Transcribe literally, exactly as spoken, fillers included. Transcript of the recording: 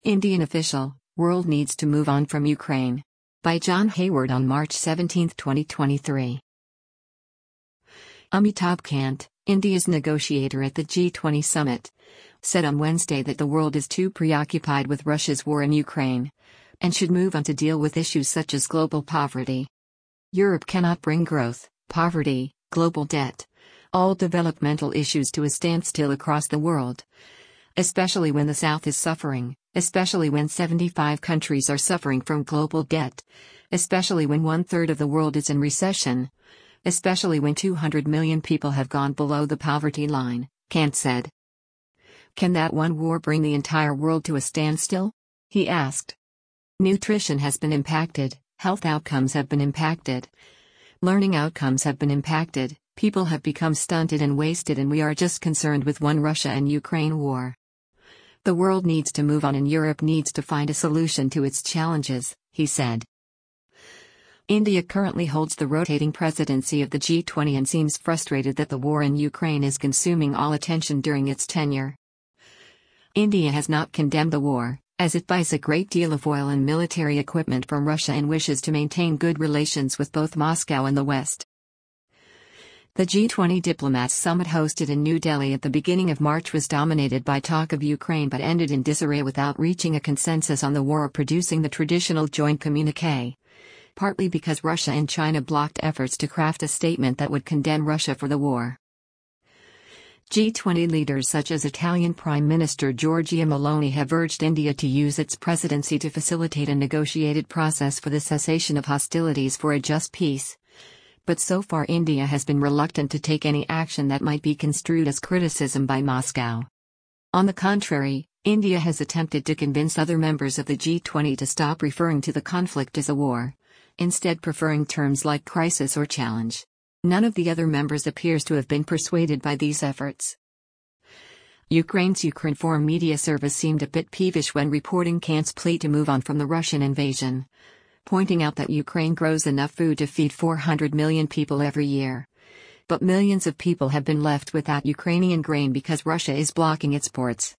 Indian official, world needs to move on from Ukraine. By John Hayward on March seventeenth, twenty twenty-three. Amitabh Kant, India's negotiator at the G twenty summit, said on Wednesday that the world is too preoccupied with Russia's war in Ukraine and should move on to deal with issues such as global poverty. Europe cannot bring growth, poverty, global debt, all developmental issues to a standstill across the world. Especially when the South is suffering, especially when seventy-five countries are suffering from global debt, especially when one-third of the world is in recession, especially when two hundred million people have gone below the poverty line, Kant said. Can that one war bring the entire world to a standstill? He asked. Nutrition has been impacted, health outcomes have been impacted, learning outcomes have been impacted, people have become stunted and wasted, and we are just concerned with one Russia and Ukraine war. The world needs to move on and Europe needs to find a solution to its challenges, he said. India currently holds the rotating presidency of the G twenty and seems frustrated that the war in Ukraine is consuming all attention during its tenure. India has not condemned the war, as it buys a great deal of oil and military equipment from Russia and wishes to maintain good relations with both Moscow and the West. The G twenty diplomats summit hosted in New Delhi at the beginning of March was dominated by talk of Ukraine but ended in disarray without reaching a consensus on the war or producing the traditional joint communiqué, partly because Russia and China blocked efforts to craft a statement that would condemn Russia for the war. G twenty leaders such as Italian Prime Minister Giorgia Meloni have urged India to use its presidency to facilitate a negotiated process for the cessation of hostilities for a just peace. But so far India has been reluctant to take any action that might be construed as criticism by Moscow. On the contrary, India has attempted to convince other members of the G twenty to stop referring to the conflict as a war, instead preferring terms like crisis or challenge. None of the other members appears to have been persuaded by these efforts. Ukraine's Ukrinform media service seemed a bit peevish when reporting Kant's plea to move on from the Russian invasion, pointing out that Ukraine grows enough food to feed four hundred million people every year. But millions of people have been left without Ukrainian grain because Russia is blocking its ports.